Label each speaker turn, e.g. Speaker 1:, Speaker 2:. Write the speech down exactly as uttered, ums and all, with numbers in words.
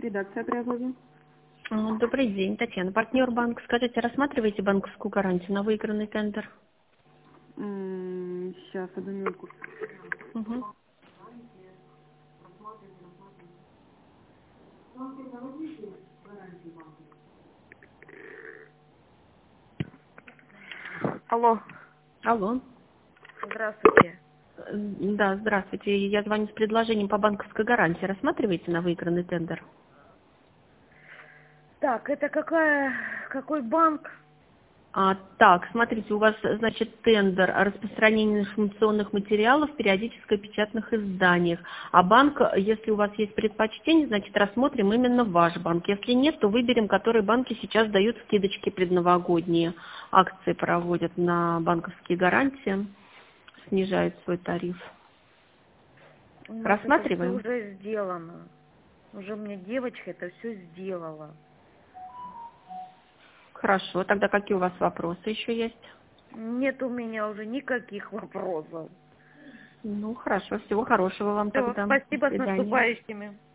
Speaker 1: редакция приобразу.
Speaker 2: А, Добрый день, Татьяна. Партнер банк. Скажите, рассматриваете банковскую гарантию на выигранный тендер?
Speaker 1: М, Сейчас, одну минутку.
Speaker 2: Угу.
Speaker 1: Алло,
Speaker 2: Алло.
Speaker 1: здравствуйте.
Speaker 2: Э, Да, здравствуйте. Я звоню с предложением по банковской гарантии. Рассматриваете на выигранный тендер?
Speaker 1: Так, это какая, какой банк?
Speaker 2: А, так, смотрите, у вас, значит, тендер о распространении информационных материалов в периодическо-печатных изданиях. А банк, если у вас есть предпочтение, значит, рассмотрим именно ваш банк. Если нет, то выберем, которые банки сейчас дают скидочки предновогодние. Акции проводят на банковские гарантии, снижают свой тариф.
Speaker 1: У нас это все
Speaker 2: Рассматриваем?
Speaker 1: уже сделано. Уже у меня девочка это все сделала.
Speaker 2: Хорошо, тогда какие у вас вопросы еще есть?
Speaker 1: Нет у меня уже никаких вопросов.
Speaker 2: Ну, хорошо, всего хорошего вам
Speaker 1: Все,
Speaker 2: тогда. До
Speaker 1: спасибо, с
Speaker 2: свидания.
Speaker 1: наступающими.